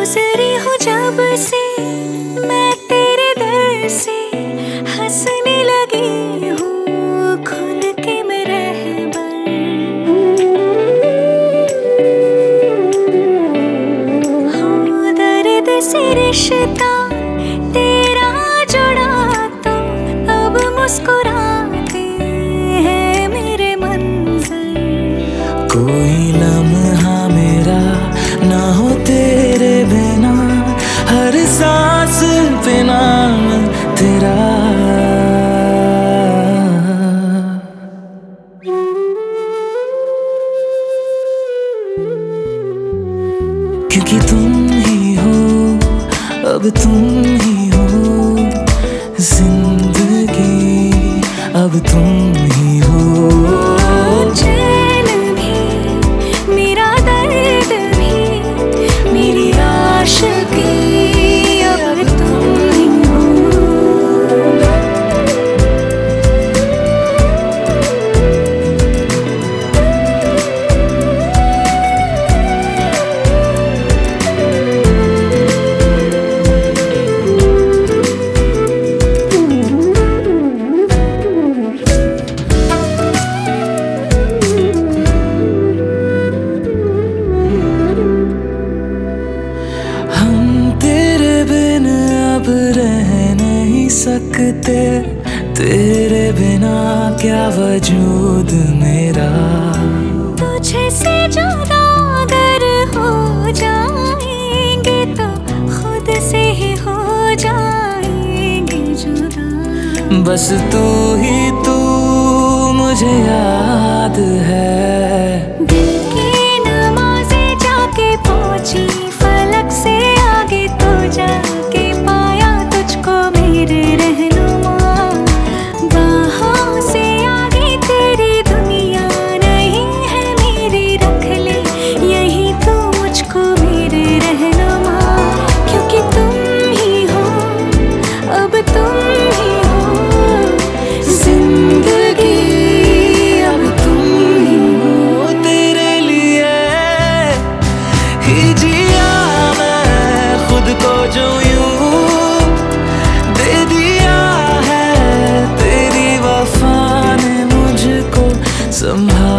गुजरी हूँ जब से मैं तेरे दर से, हंसने लगी हूँ खुल के मैं रहबर। हाँ, दर्द से रिश्ता तेरा जुड़ा तो अब मुस्कुराते हैं मेरे मंज़र। कोई लम्हा मेरा ना हो तेरे बिना, हर सांस पे नाम तेरा। क्योंकि तुम ही हो, अब तुम ही हो जिंदगी, अब तुम ही हो। चैन भी मेरा दर्द भी मेरी आशिकी, अब तुम ही हो। रह नहीं सकते तेरे बिना, क्या वजूद मेरा। तुझे से जुदा अगर हो जाएंगे तो खुद से ही हो जाएंगे जुदा। बस तू ही तू मुझे याद है। दिल की नमाज़ें जाके पहुंची फलक से आगे, तो जाके पाया तुझको मेरे रहनुमा। बाहों से आगे तेरी दुनिया नहीं है मेरी, रख ले यही तू मुझको मेरे रहनुमा। क्योंकि तुम ही हो, अब तुम ही हो जिंदगी, अब तुम ही हो। तेरे लिए ही जिया मैं खुद को, जो यूं दे दिया है तेरी वफा ने मुझको संभाल।